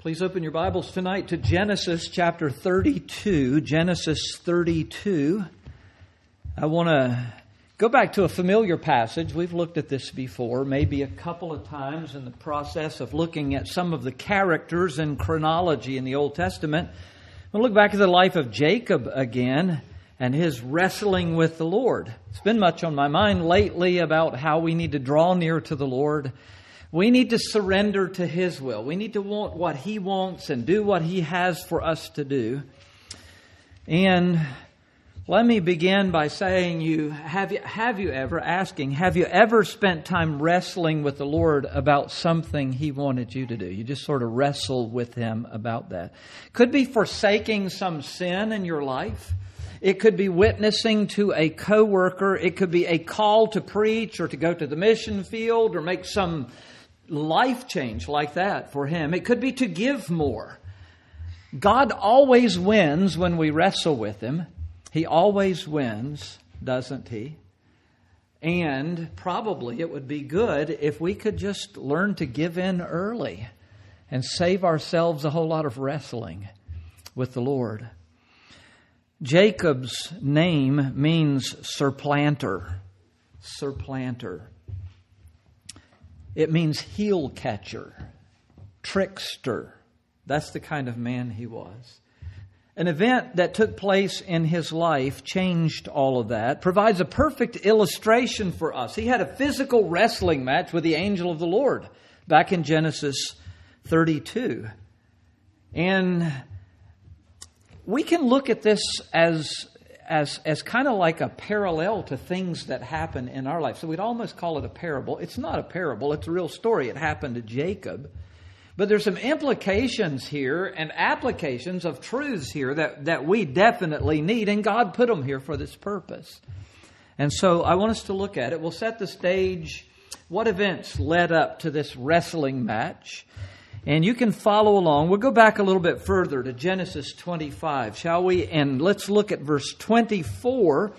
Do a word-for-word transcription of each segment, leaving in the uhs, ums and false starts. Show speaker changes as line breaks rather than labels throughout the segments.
Please open your Bibles tonight to Genesis chapter thirty-two. Genesis thirty-two. I want to go back to a familiar passage. We've looked at this before, maybe a couple of times in the process of looking at some of the characters and chronology in the Old Testament. We'll look back at the life of Jacob again and his wrestling with the Lord. It's been much on my mind lately about how we need to draw near to the Lord. We need to surrender to His will. We need to want what He wants and do what He has for us to do. And let me begin by saying, you have you have you ever, asking, have you ever spent time wrestling with the Lord about something He wanted you to do? You just sort of wrestle with Him about that. Could be forsaking some sin in your life. It could be witnessing to a coworker. It could be a call to preach or to go to the mission field or make some life change like that for Him. It could be to give more. God always wins when we wrestle with Him. He always wins, doesn't He? And probably it would be good if we could just learn to give in early and save ourselves a whole lot of wrestling with the Lord. Jacob's name means surplanter. Surplanter. It means heel catcher, trickster. That's the kind of man he was. An event that took place in his life changed all of that, provides a perfect illustration for us. He had a physical wrestling match with the angel of the Lord back in Genesis thirty-two. And we can look at this as As, as kind of like a parallel to things that happen in our life. So we'd almost call it a parable. It's not a parable. It's a real story. It happened to Jacob. But there's some implications here and applications of truths here that, that we definitely need. And God put them here for this purpose. And so I want us to look at it. We'll set the stage. What events led up to this wrestling match? And you can follow along. We'll go back a little bit further to Genesis twenty-five, shall we? And let's look at verse twenty-four.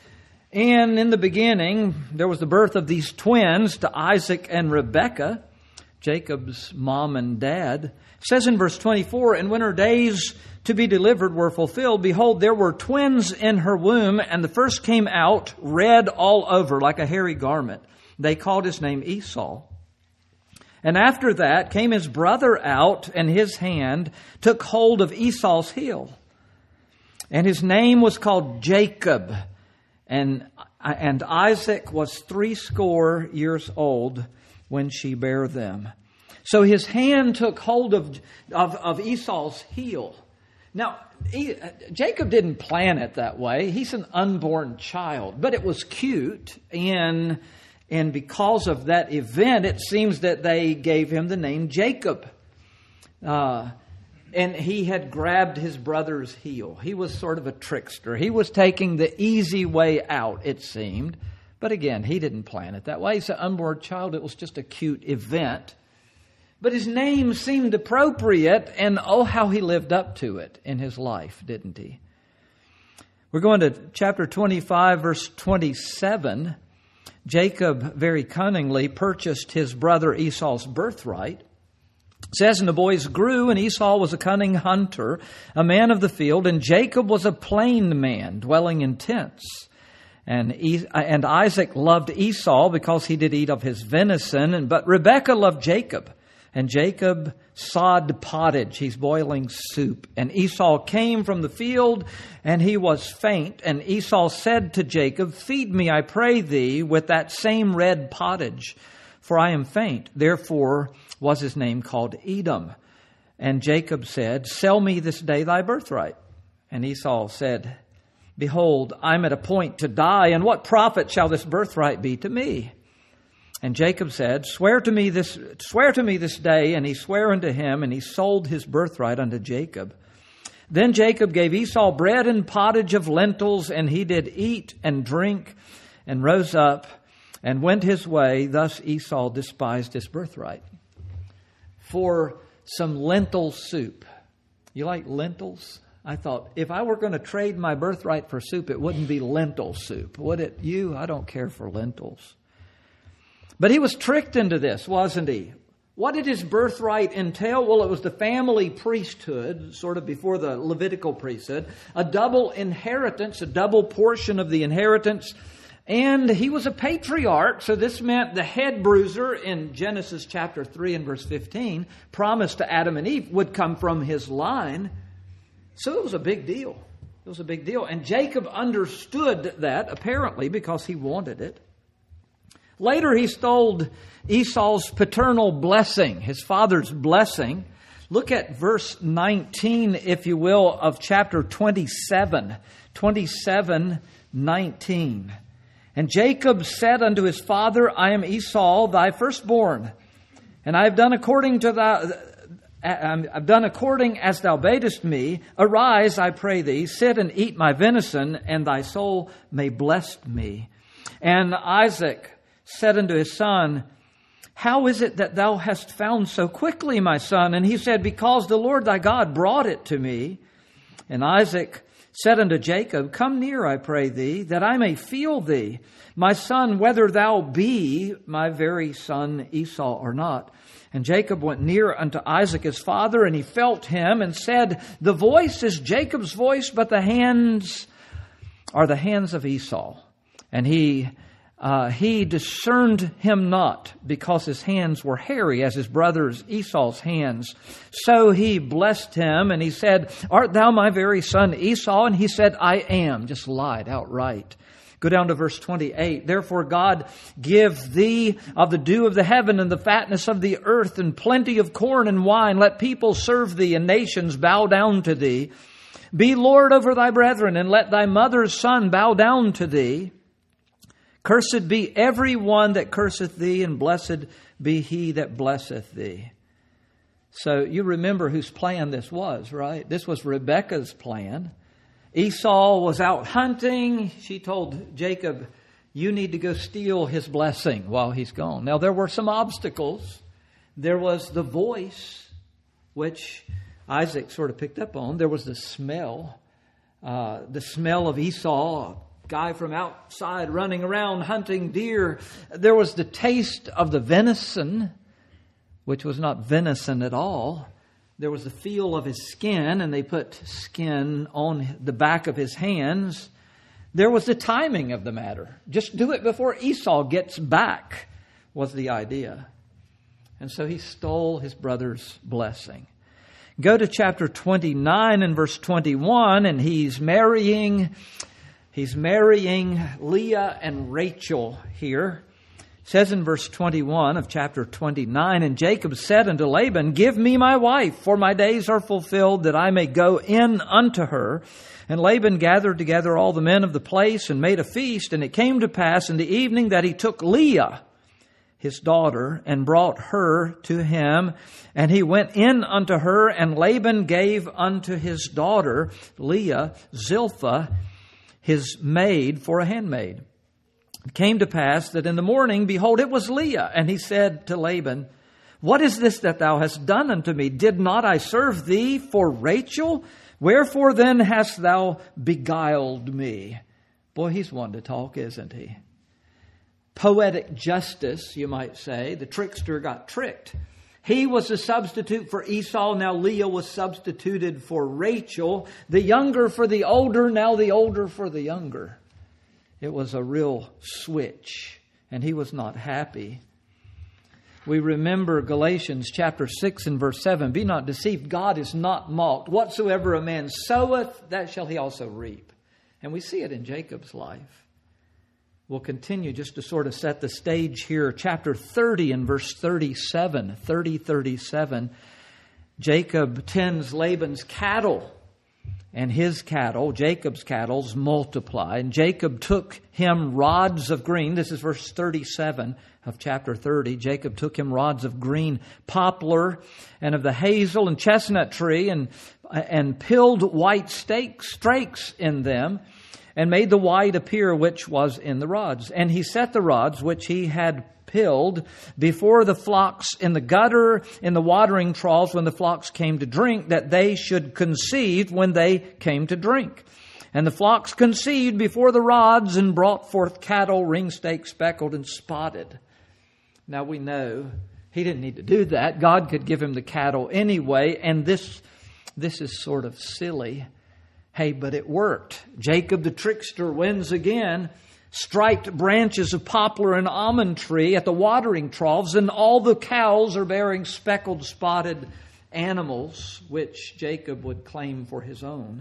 And in the beginning, there was the birth of these twins to Isaac and Rebekah, Jacob's mom and dad. It says in verse twenty-four, and when her days to be delivered were fulfilled, behold, there were twins in her womb, and the first came out red all over like a hairy garment. They called his name Esau. And after that came his brother out, and his hand took hold of Esau's heel. And his name was called Jacob. And, and Isaac was threescore years old when she bare them. So his hand took hold of, of, of Esau's heel. Now, he, Jacob didn't plan it that way. He's an unborn child. But it was cute, and And because of that event, it seems that they gave him the name Jacob. Uh, and he had grabbed his brother's heel. He was sort of a trickster. He was taking the easy way out, it seemed. But again, he didn't plan it that way. He's an unborn child. It was just a cute event. But his name seemed appropriate, and oh, how he lived up to it in his life, didn't he? We're going to chapter twenty-five, verse twenty-seven. Jacob very cunningly purchased his brother Esau's birthright. It says, and the boys grew, and Esau was a cunning hunter, a man of the field, and Jacob was a plain man, dwelling in tents. And e- and Isaac loved Esau because he did eat of his venison, and but Rebekah loved Jacob. And Jacob sod pottage. He's boiling soup. And Esau came from the field, and he was faint. And Esau said to Jacob, feed me, I pray thee, with that same red pottage, for I am faint. Therefore was his name called Edom. And Jacob said, sell me this day thy birthright. And Esau said, behold, I'm at a point to die, and what profit shall this birthright be to me? And Jacob said, Swear to me this swear to me this day. And he sware unto him, and he sold his birthright unto Jacob. Then Jacob gave Esau bread and pottage of lentils, and he did eat and drink, and rose up, and went his way. Thus Esau despised his birthright. For some lentil soup. You like lentils? I thought, if I were going to trade my birthright for soup, it wouldn't be lentil soup, would it? You, I don't care for lentils. But he was tricked into this, wasn't he? What did his birthright entail? Well, it was the family priesthood, sort of before the Levitical priesthood, a double inheritance, a double portion of the inheritance. And he was a patriarch, so this meant the head bruiser in Genesis chapter three and verse fifteen, promised to Adam and Eve, would come from his line. So it was a big deal. It was a big deal. And Jacob understood that, apparently, because he wanted it. Later, he stole Esau's paternal blessing, his father's blessing. Look at verse nineteen, if you will, of chapter twenty-seven. twenty-seven, nineteen. And Jacob said unto his father, I am Esau, thy firstborn, and I have done according to thy... I've done according as thou badest me. Arise, I pray thee, sit and eat my venison, and thy soul may bless me. And Isaac said unto his son, How is it that thou hast found so quickly, my son? And he said, Because the Lord thy God brought it to me. And Isaac said unto Jacob, Come near, I pray thee, that I may feel thee, my son, whether thou be my very son Esau or not. And Jacob went near unto Isaac his father, and he felt him, and said, The voice is Jacob's voice, but the hands are the hands of Esau. And he uh, he discerned him not, because his hands were hairy as his brother's Esau's hands. So he blessed him, and he said, Art thou my very son Esau? And he said, I am. Just lied outright. Go down to verse twenty-eight. Therefore God give thee of the dew of the heaven and the fatness of the earth and plenty of corn and wine. Let people serve thee and nations bow down to thee. Be Lord over thy brethren, and let thy mother's son bow down to thee. Cursed be every one that curseth thee, and blessed be he that blesseth thee. So you remember whose plan this was, right? This was Rebekah's plan. Esau was out hunting. She told Jacob, you need to go steal his blessing while he's gone. Now, there were some obstacles. There was the voice, which Isaac sort of picked up on. There was the smell, uh, the smell of Esau, a guy from outside running around hunting deer. There was the taste of the venison, which was not venison at all. There was the feel of his skin, and they put skin on the back of his hands. There was the timing of the matter. Just do it before Esau gets back, was the idea. And so he stole his brother's blessing. Go to chapter twenty-nine and verse twenty-one, and he's marrying, he's marrying Leah and Rachel here. It says in verse twenty-one of chapter twenty-nine, And Jacob said unto Laban, Give me my wife, for my days are fulfilled, that I may go in unto her. And Laban gathered together all the men of the place, and made a feast. And it came to pass in the evening that he took Leah, his daughter, and brought her to him. And he went in unto her, and Laban gave unto his daughter Leah Zilpah, his maid, for a handmaid. It came to pass that in the morning, behold, it was Leah. And he said to Laban, What is this that thou hast done unto me? Did not I serve thee for Rachel? Wherefore then hast thou beguiled me? Boy, he's one to talk, isn't he? Poetic justice, you might say. The trickster got tricked. He was a substitute for Esau. Now Leah was substituted for Rachel. The younger for the older. Now the older for the younger. It was a real switch, and he was not happy. We remember Galatians chapter six and verse seven. Be not deceived, God is not mocked. Whatsoever a man soweth, that shall he also reap. And we see it in Jacob's life. We'll continue just to sort of set the stage here. Chapter thirty and verse thirty-seven. thirty, thirty-seven. Jacob tends Laban's cattle. And his cattle, Jacob's cattle, multiply. And Jacob took him rods of green. This is verse thirty-seven of chapter thirty. Jacob took him rods of green poplar and of the hazel and chestnut tree, and and pilled white stakes, strakes in them, and made the white appear which was in the rods. And he set the rods which he had pilled before the flocks in the gutter, in the watering troughs, when the flocks came to drink, that they should conceive when they came to drink. And the flocks conceived before the rods, and brought forth cattle, ring-staked, speckled, and spotted. Now we know He didn't need to do that. God could give him the cattle anyway. And this, this is sort of silly. Hey, but it worked. Jacob the trickster wins again. Striped branches of poplar and almond tree at the watering troughs, and all the cows are bearing speckled, spotted animals, which Jacob would claim for his own.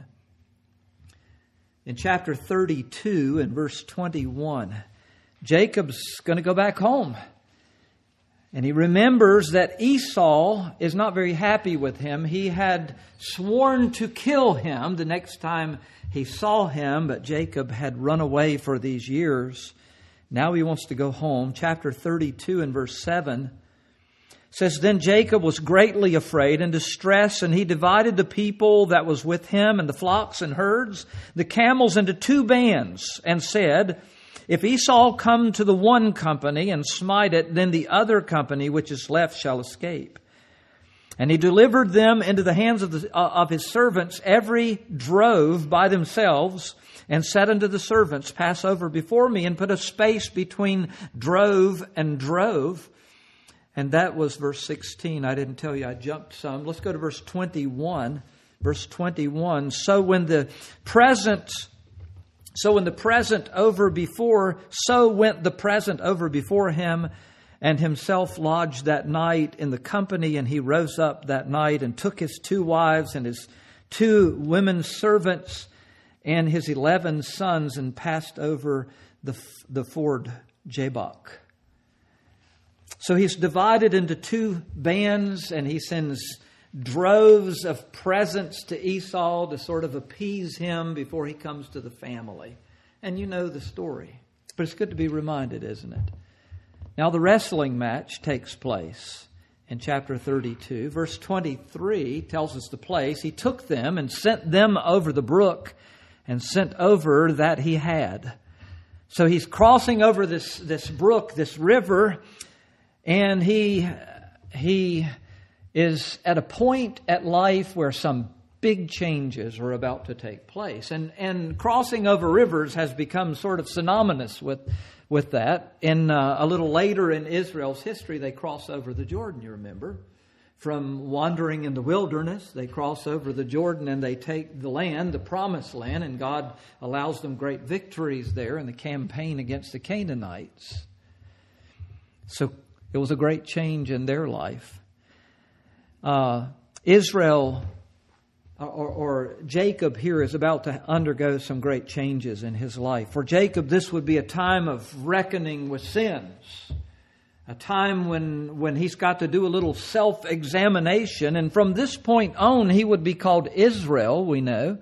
In chapter thirty-two and verse twenty-one, Jacob's going to go back home. And he remembers that Esau is not very happy with him. He had sworn to kill him the next time he saw him, but Jacob had run away for these years. Now he wants to go home. Chapter thirty-two and verse seven says, Then Jacob was greatly afraid and distressed, and he divided the people that was with him and the flocks and herds, the camels into two bands, and said, If Esau come to the one company and smite it, then the other company which is left shall escape. And he delivered them into the hands of, the, uh, of his servants, every drove by themselves, and said unto the servants, Pass over before me, and put a space between drove and drove. And that was verse sixteen. I didn't tell you, I jumped some. Let's go to verse twenty-one. Verse twenty-one. So when the present... So when the present over before, so went the present over before him, and himself lodged that night in the company, and he rose up that night and took his two wives and his two women servants and his eleven sons and passed over the, the ford Jabbok. So he's divided into two bands, and he sends droves of presents to Esau to sort of appease him before he comes to the family. And you know the story. But it's good to be reminded, isn't it? Now the wrestling match takes place in chapter thirty-two. Verse twenty-three tells us the place. He took them and sent them over the brook and sent over that he had. So he's crossing over this, this brook, this river, and he he... is at a point at life where some big changes are about to take place. And and crossing over rivers has become sort of synonymous with, with that. In uh, a little later in Israel's history, they cross over the Jordan, you remember. From wandering in the wilderness, they cross over the Jordan and they take the land, the promised land, and God allows them great victories there in the campaign against the Canaanites. So it was a great change in their life. Uh, Israel or, or Jacob here is about to undergo some great changes in his life. For Jacob, this would be a time of reckoning with sins. A time when, when he's got to do a little self-examination. And from this point on, he would be called Israel, we know.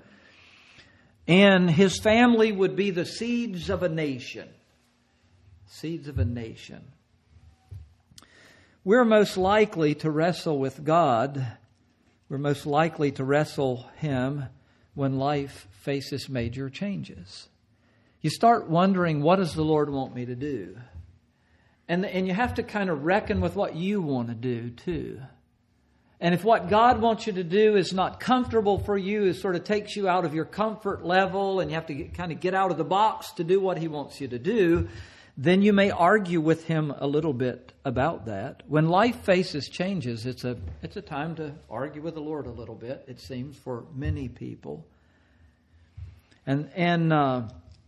And his family would be the seeds of a nation. Seeds of a nation. We're most likely to wrestle with God. We're most likely to wrestle Him when life faces major changes. You start wondering, what does the Lord want me to do? And, and you have to kind of reckon with what you want to do too. And if what God wants you to do is not comfortable for you, it sort of takes you out of your comfort level and you have to get, kind of get out of the box to do what He wants you to do, then you may argue with Him a little bit about that. When life faces changes, it's a it's a time to argue with the Lord a little bit, it seems, for many people. And and uh,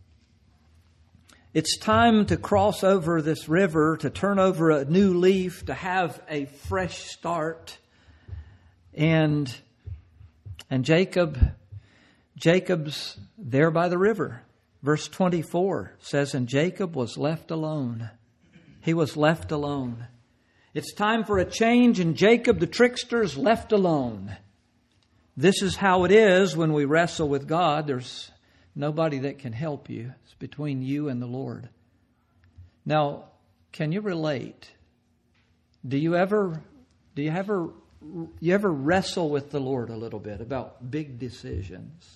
it's time to cross over this river, to turn over a new leaf, to have a fresh start. And and Jacob, Jacob's there by the river. Verse twenty-four says, And Jacob was left alone. He was left alone. It's time for a change, and Jacob the trickster is left alone. This is how it is when we wrestle with God. There's nobody that can help you. It's between you and the Lord. Now, can you relate? Do you ever, do you ever, you ever wrestle with the Lord a little bit about big decisions?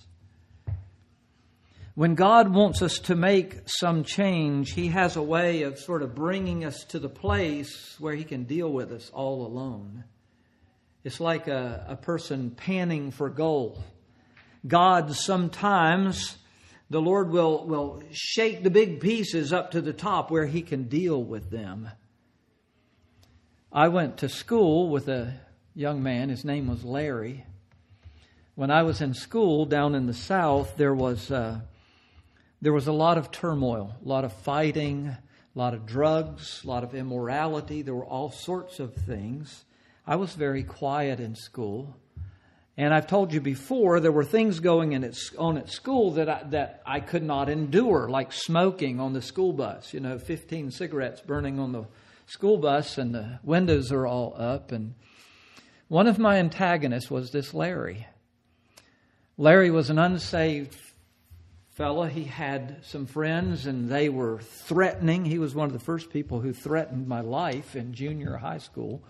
When God wants us to make some change, He has a way of sort of bringing us to the place where He can deal with us all alone. It's like a, a person panning for gold. God sometimes, the Lord will, will shake the big pieces up to the top where He can deal with them. I went to school with a young man. His name was Larry. When I was in school down in the South, there was uh, there was a lot of turmoil, a lot of fighting, a lot of drugs, a lot of immorality. There were all sorts of things. I was very quiet in school. And I've told you before, there were things going in its, on at school that I, that I could not endure, like smoking on the school bus. You know, fifteen cigarettes burning on the school bus and the windows are all up. And one of my antagonists was this Larry. Larry was an unsaved fella. He had some friends and they were threatening. He was one of the first people who threatened my life in junior high school.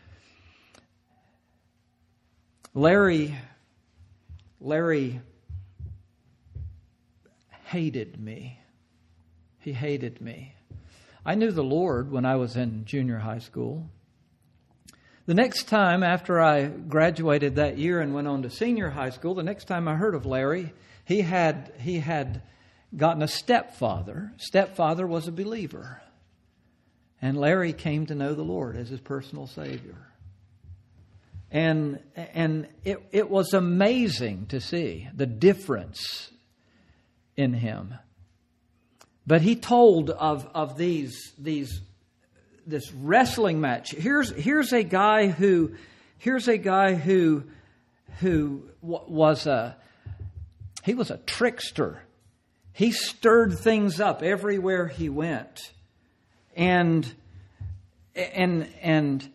Larry, Larry hated me. He hated me. I knew the Lord when I was in junior high school. The next time after I graduated that year and went on to senior high school, the next time I heard of Larry, he had he had gotten a stepfather. Stepfather was a believer. And Larry came to know the Lord as his personal Savior. And and it, it was amazing to see the difference in him. But he told of, of these these this wrestling match. Here's here's a guy who here's a guy who who was a he was a trickster. He stirred things up everywhere he went. And and and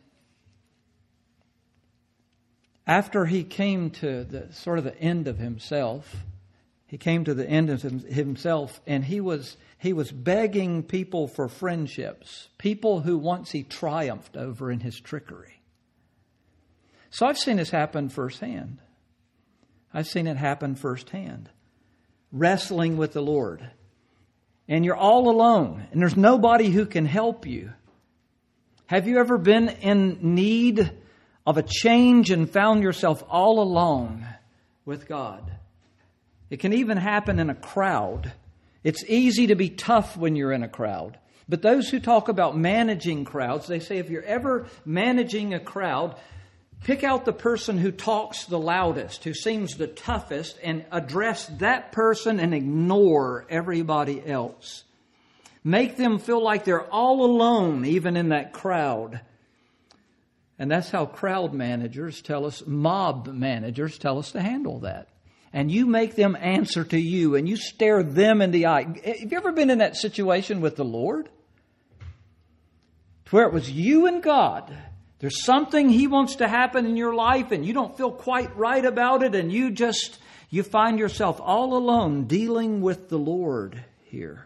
after he came to the sort of the end of himself, he came to the end of himself, and he was he was begging people for friendships, people who once he triumphed over in his trickery. So I've seen this happen firsthand. I've seen it happen firsthand. Wrestling with the Lord. And you're all alone, and there's nobody who can help you. Have you ever been in need of a change and found yourself all alone with God? It can even happen in a crowd. It's easy to be tough when you're in a crowd. But those who talk about managing crowds, they say if you're ever managing a crowd, pick out the person who talks the loudest, who seems the toughest, and address that person and ignore everybody else. Make them feel like they're all alone, even in that crowd. And that's how crowd managers tell us, mob managers tell us to handle that. And you make them answer to you, and you stare them in the eye. Have you ever been in that situation with the Lord? To where it was you and God. There's something He wants to happen in your life, and you don't feel quite right about it, and you just, you find yourself all alone dealing with the Lord here.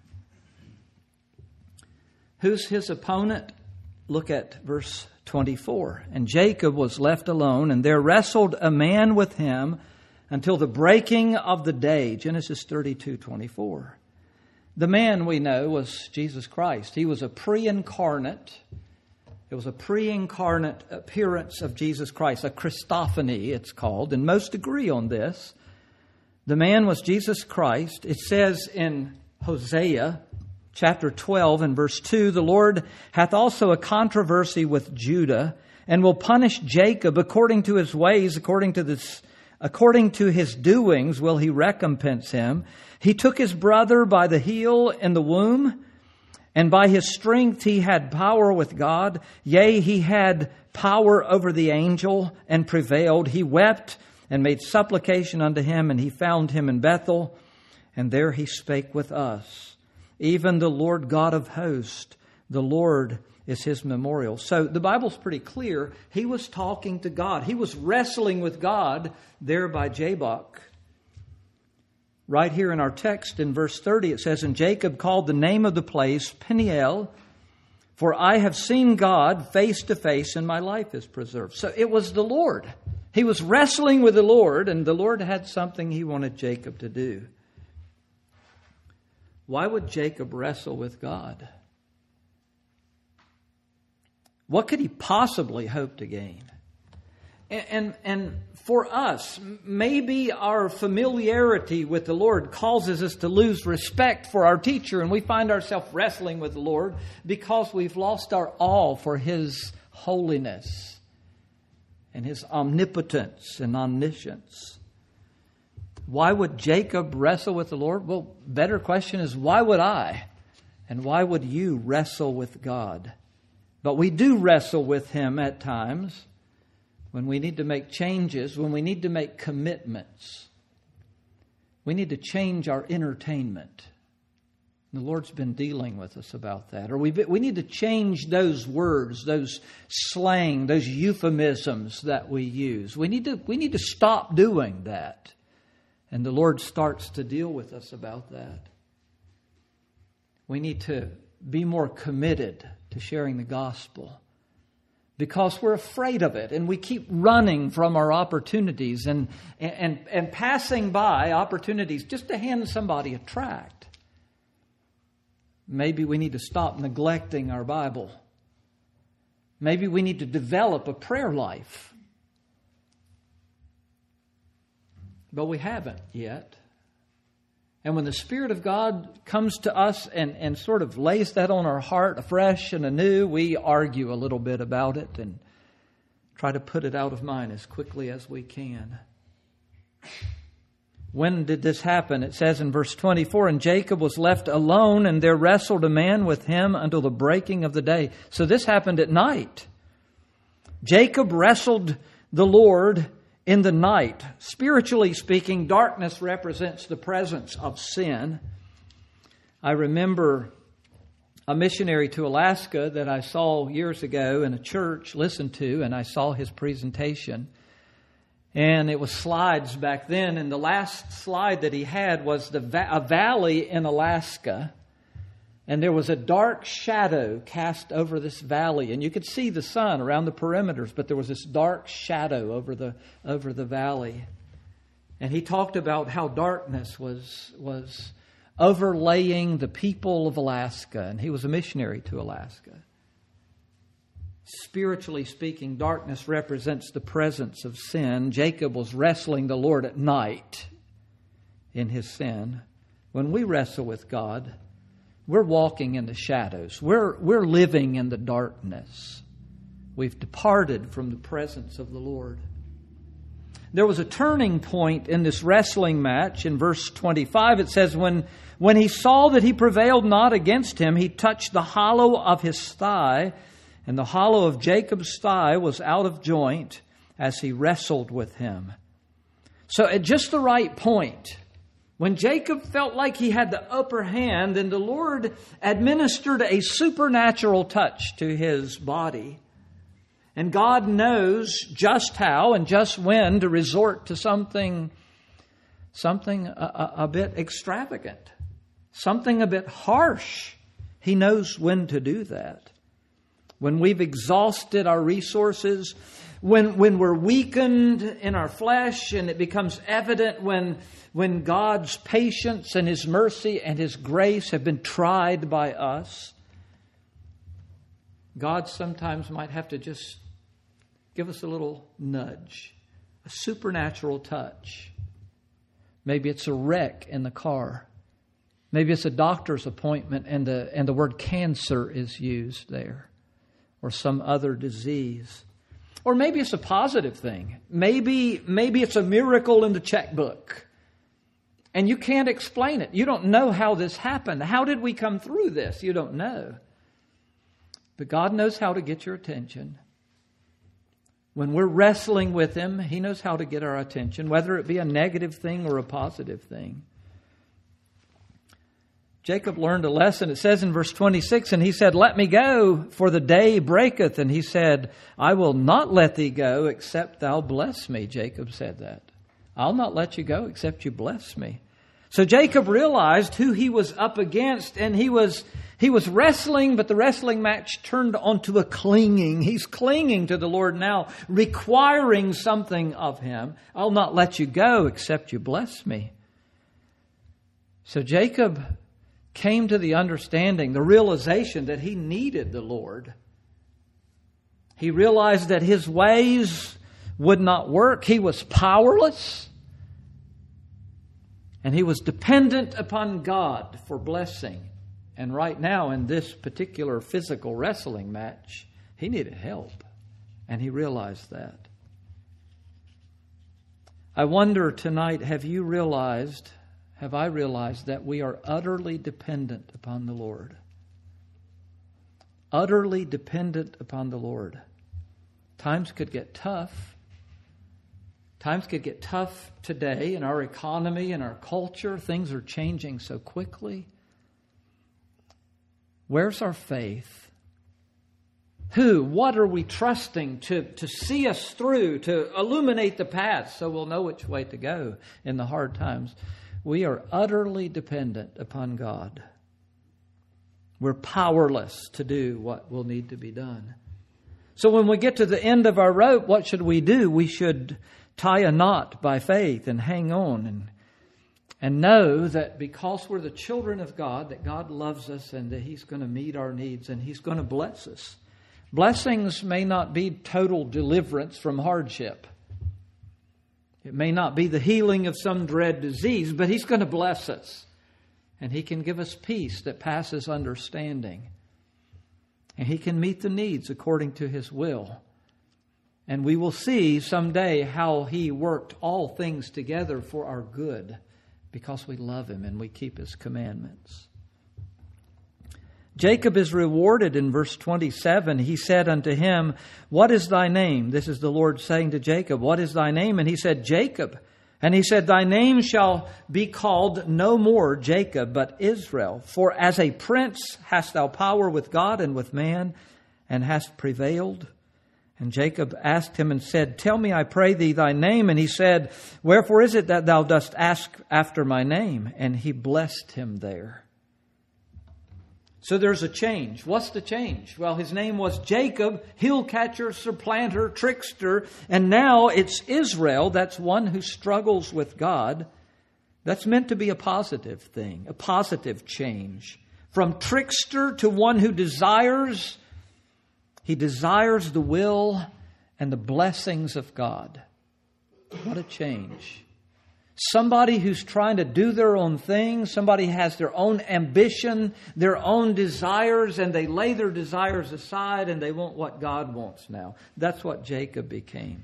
Who's his opponent? Look at verse twenty-four. And Jacob was left alone, and there wrestled a man with him until the breaking of the day. Genesis thirty-two twenty-four. The man we know was Jesus Christ. He was a pre-incarnate. It was a pre-incarnate appearance of Jesus Christ, a Christophany it's called, and most agree on this. The man was Jesus Christ. It says in Hosea chapter twelve and verse two, the Lord hath also a controversy with Judah, and will punish Jacob according to his ways, according to this, according to his doings will he recompense him. He took his brother by the heel in the womb, and by his strength he had power with God. Yea, he had power over the angel and prevailed. He wept and made supplication unto him, and he found him in Bethel, and there he spake with us. Even the Lord God of hosts, the Lord is his memorial. So the Bible's pretty clear. He was talking to God. He was wrestling with God there by Jabbok. Right here in our text in verse thirty, it says, and Jacob called the name of the place Peniel, for I have seen God face to face, and my life is preserved. So it was the Lord. He was wrestling with the Lord, and the Lord had something He wanted Jacob to do. Why would Jacob wrestle with God? What could he possibly hope to gain? And, and, and for us, maybe our familiarity with the Lord causes us to lose respect for our teacher, and we find ourselves wrestling with the Lord because we've lost our awe for His holiness and His omnipotence and omniscience. Why would Jacob wrestle with the Lord? Well, better question is, why would I? And why would you wrestle with God? But we do wrestle with Him at times when we need to make changes, when we need to make commitments. We need to change our entertainment. The Lord's been dealing with us about that. Or we we need to change those words, those slang, those euphemisms that we use. We need to we need to stop doing that. And the Lord starts to deal with us about that. We need to be more committed to sharing the gospel because we're afraid of it, and we keep running from our opportunities and and and passing by opportunities just to hand somebody a tract. Maybe we need to stop neglecting our Bible. Maybe we need to develop a prayer life. But we haven't yet. And when the Spirit of God comes to us and, and sort of lays that on our heart afresh and anew, we argue a little bit about it and try to put it out of mind as quickly as we can. When did this happen? It says in verse twenty-four, and Jacob was left alone, and there wrestled a man with him until the breaking of the day. So this happened at night. Jacob wrestled the Lord in the night. Spiritually speaking, darkness represents the presence of sin. I remember a missionary to Alaska that I saw years ago in a church, listened to, and I saw his presentation. And it was slides back then, and the last slide that he had was the va- a valley in Alaska. And there was a dark shadow cast over this valley. And you could see the sun around the perimeters, but there was this dark shadow over the over the valley. And he talked about how darkness was, was overlaying the people of Alaska. And he was a missionary to Alaska. Spiritually speaking, darkness represents the presence of sin. Jacob was wrestling the Lord at night in his sin. When we wrestle with God, we're walking in the shadows. We're, we're living in the darkness. We've departed from the presence of the Lord. There was a turning point in this wrestling match. In verse twenty-five, it says, when, when he saw that he prevailed not against him, he touched the hollow of his thigh, and the hollow of Jacob's thigh was out of joint as he wrestled with him. So at just the right point, when Jacob felt like he had the upper hand, then the Lord administered a supernatural touch to his body. And God knows just how and just when to resort to something, something a, a, a bit extravagant, something a bit harsh. He knows when to do that. When we've exhausted our resources, when when we're weakened in our flesh, and it becomes evident when when God's patience and His mercy and His grace have been tried by us, God sometimes might have to just give us a little nudge, a supernatural touch. Maybe it's a wreck in the car. Maybe it's a doctor's appointment and the and the word cancer is used there. Or some other disease. Or maybe it's a positive thing. Maybe, maybe it's a miracle in the checkbook. And you can't explain it. You don't know how this happened. How did we come through this? You don't know. But God knows how to get your attention. When we're wrestling with Him, He knows how to get our attention, whether it be a negative thing or a positive thing. Jacob learned a lesson. It says in verse twenty-six, and he said, let me go, for the day breaketh. And he said, I will not let thee go, except thou bless me. Jacob said that. I'll not let you go, except you bless me. So Jacob realized who he was up against, and he was he was wrestling, but the wrestling match turned onto a clinging. He's clinging to the Lord now, requiring something of Him. I'll not let you go, except you bless me. So Jacob came to the understanding, the realization that he needed the Lord. He realized that his ways would not work. He was powerless. And he was dependent upon God for blessing. And right now in this particular physical wrestling match, he needed help. And he realized that. I wonder tonight, have you realized, have I realized that we are utterly dependent upon the Lord? Utterly dependent upon the Lord. Times could get tough. Times could get tough today in our economy and our culture. Things are changing so quickly. Where's our faith? Who, what are we trusting to, to see us through, to illuminate the path so we'll know which way to go in the hard times? We are utterly dependent upon God. We're powerless to do what will need to be done. So when we get to the end of our rope, what should we do? We should tie a knot by faith and hang on and, and know that because we're the children of God, that God loves us and that He's going to meet our needs and He's going to bless us. Blessings may not be total deliverance from hardship. It may not be the healing of some dread disease, but He's going to bless us. And He can give us peace that passes understanding. And He can meet the needs according to His will. And we will see someday how He worked all things together for our good because we love Him and we keep His commandments. Jacob is rewarded in verse twenty-seven. He said unto him, "What is thy name?" This is the Lord saying to Jacob, "What is thy name?" And he said, "Jacob." And he said, "Thy name shall be called no more Jacob, but Israel. For as a prince hast thou power with God and with man, and hast prevailed." And Jacob asked him and said, "Tell me, I pray thee, thy name." And he said, "Wherefore is it that thou dost ask after my name?" And he blessed him there. So there's a change. What's the change? Well, his name was Jacob, hill catcher, supplanter, trickster. And now it's Israel. That's one who struggles with God. That's meant to be a positive thing, a positive change. From trickster to one who desires, he desires the will and the blessings of God. What a change. Somebody who's trying to do their own thing, somebody has their own ambition, their own desires, and they lay their desires aside and they want what God wants now. That's what Jacob became.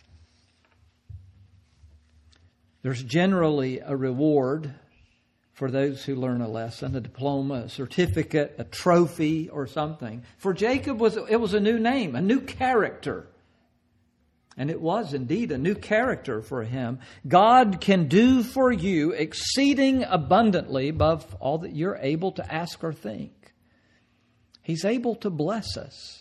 There's generally a reward for those who learn a lesson, a diploma, a certificate, a trophy, or something. For Jacob, was it was a new name, a new character. And it was indeed a new character for him. God can do for you exceeding abundantly above all that you're able to ask or think. He's able to bless us.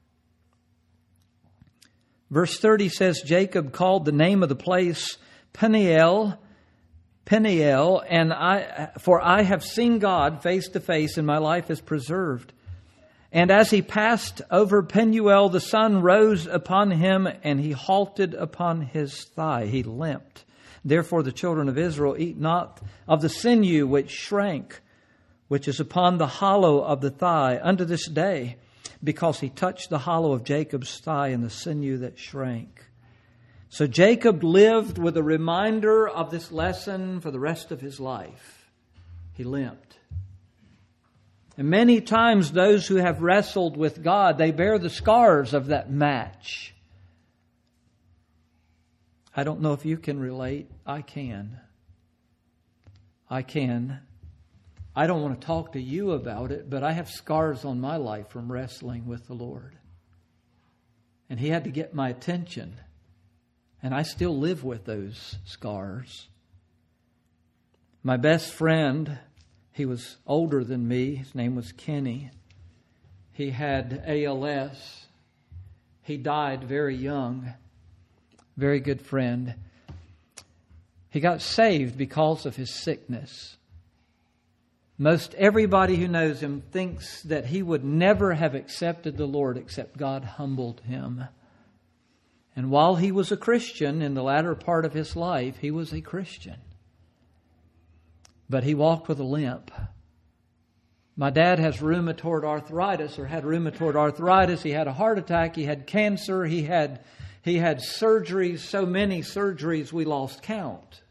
Verse thirty says, Jacob called the name of the place Peniel, Peniel, and I, for I have seen God face to face, and my life is preserved. And as he passed over Penuel, the sun rose upon him, and he halted upon his thigh. He limped. Therefore the children of Israel eat not of the sinew which shrank, which is upon the hollow of the thigh, unto this day, because he touched the hollow of Jacob's thigh and the sinew that shrank. So Jacob lived with a reminder of this lesson for the rest of his life. He limped. And many times those who have wrestled with God, they bear the scars of that match. I don't know if you can relate. I can. I can. I don't want to talk to you about it, but I have scars on my life from wrestling with the Lord. And He had to get my attention. And I still live with those scars. My best friend, he was older than me. His name was Kenny. He had A L S. He died very young. Very good friend. He got saved because of his sickness. Most everybody who knows him thinks that he would never have accepted the Lord except God humbled him. And while he was a Christian in the latter part of his life, he was a Christian. But he walked with a limp. My dad has rheumatoid arthritis or had rheumatoid arthritis. He had a heart attack. He had cancer. He had, he had surgeries, so many surgeries we lost count.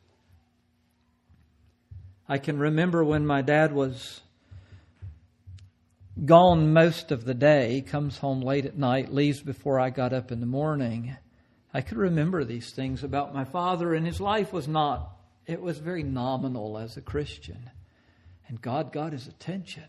I can remember when my dad was gone most of the day, comes home late at night, leaves before I got up in the morning, I could remember these things about my father, and his life was not, it was very nominal as a Christian. And God got his attention.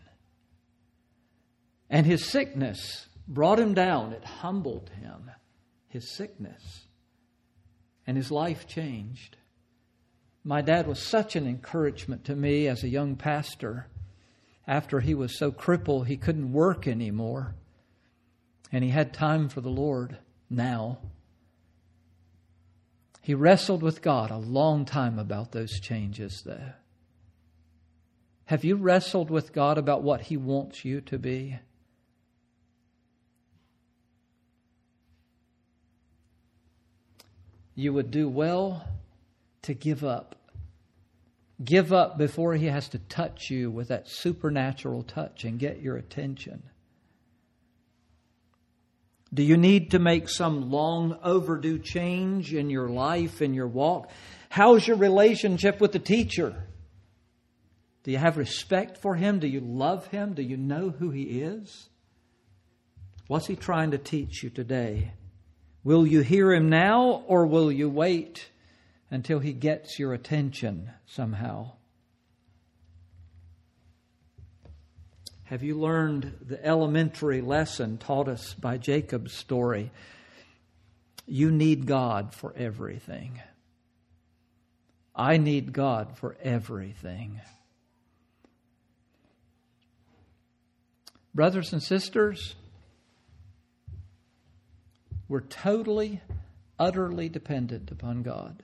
And his sickness brought him down. It humbled him, his sickness. And his life changed. My dad was such an encouragement to me as a young pastor. After he was so crippled, he couldn't work anymore. And he had time for the Lord now. He wrestled with God a long time about those changes, though. Have you wrestled with God about what He wants you to be? You would do well to give up. Give up before He has to touch you with that supernatural touch and get your attention. Do you need to make some long overdue change in your life, in your walk? How's your relationship with the teacher? Do you have respect for him? Do you love him? Do you know who he is? What's he trying to teach you today? Will you hear him now, or will you wait until he gets your attention somehow? Have you learned the elementary lesson taught us by Jacob's story? You need God for everything. I need God for everything. Brothers and sisters, we're totally, utterly dependent upon God.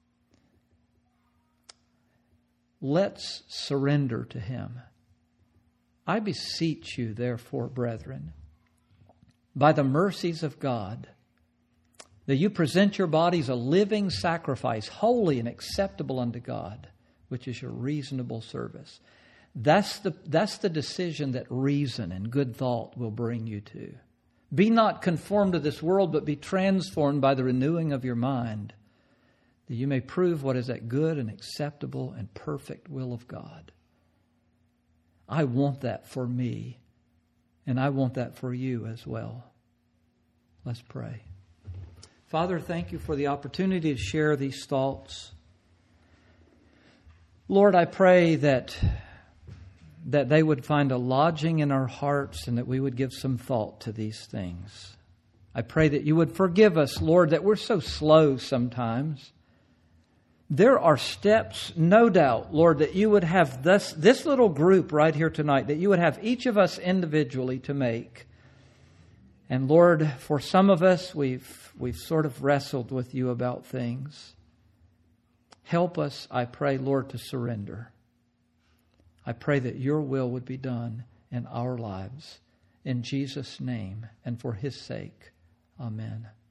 Let's surrender to Him. I beseech you, therefore, brethren, by the mercies of God, that you present your bodies a living sacrifice, holy and acceptable unto God, which is your reasonable service. That's the, that's the decision that reason and good thought will bring you to. Be not conformed to this world, but be transformed by the renewing of your mind, that you may prove what is that good and acceptable and perfect will of God. I want that for me, and I want that for you as well. Let's pray. Father, thank you for the opportunity to share these thoughts. Lord, I pray that, that they would find a lodging in our hearts and that we would give some thought to these things. I pray that you would forgive us, Lord, that we're so slow sometimes. There are steps, no doubt, Lord, that you would have this, this little group right here tonight, that you would have each of us individually to make. And Lord, for some of us, we've, we've sort of wrestled with you about things. Help us, I pray, Lord, to surrender. I pray that your will would be done in our lives. In Jesus' name and for His sake. Amen.